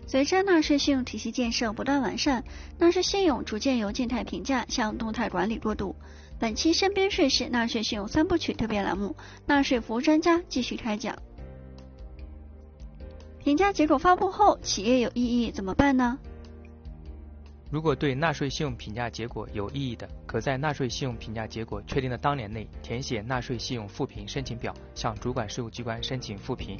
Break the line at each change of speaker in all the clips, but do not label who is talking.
随着纳税信用体系建设不断完善，纳税信用逐渐由静态评价向动态管理过渡。本期身边税是纳税信用三部曲特别栏目，纳税服务专家继续开讲。评价结果发布后，企业有异议怎么办呢？
如果对纳税信用评价结果有异议的，可在纳税信用评价结果确定的当年内填写纳税信用复评申请表，向主管事务机关申请复评。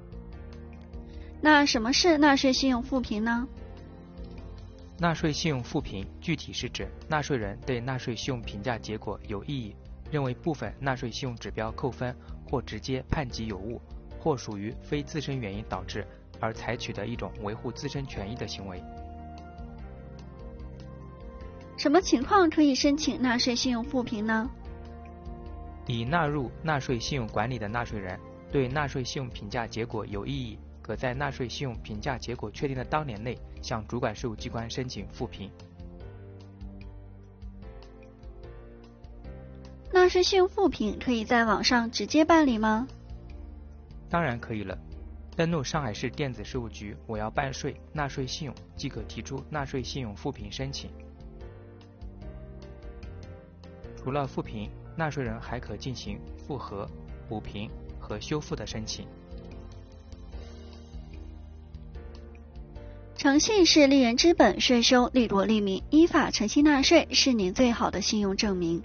那什么是纳税信用复评呢？
纳税信用复评具体是指纳税人对纳税信用评价结果有异议，认为部分纳税信用指标扣分，或直接判给有误，或属于非自身原因导致，而采取的一种维护自身权益的行为。
什么情况可以申请纳税信用复评呢？
已纳入纳税信用管理的纳税人对纳税信用评价结果有异议，可在纳税信用评价结果确定的当年内向主管事务机关申请复评。
纳税信用复评可以在网上直接办理吗？
当然可以了，登录上海市电子事务局我要办税纳税信用即可提出纳税信用复评申请。除了复评，纳税人还可进行复核、补评和修复的申请。
诚信是利人之本，税收利国利民，依法诚信纳税是您最好的信用证明。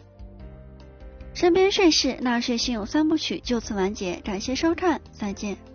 身边税是纳税信用三部曲就此完结，感谢收看，再见。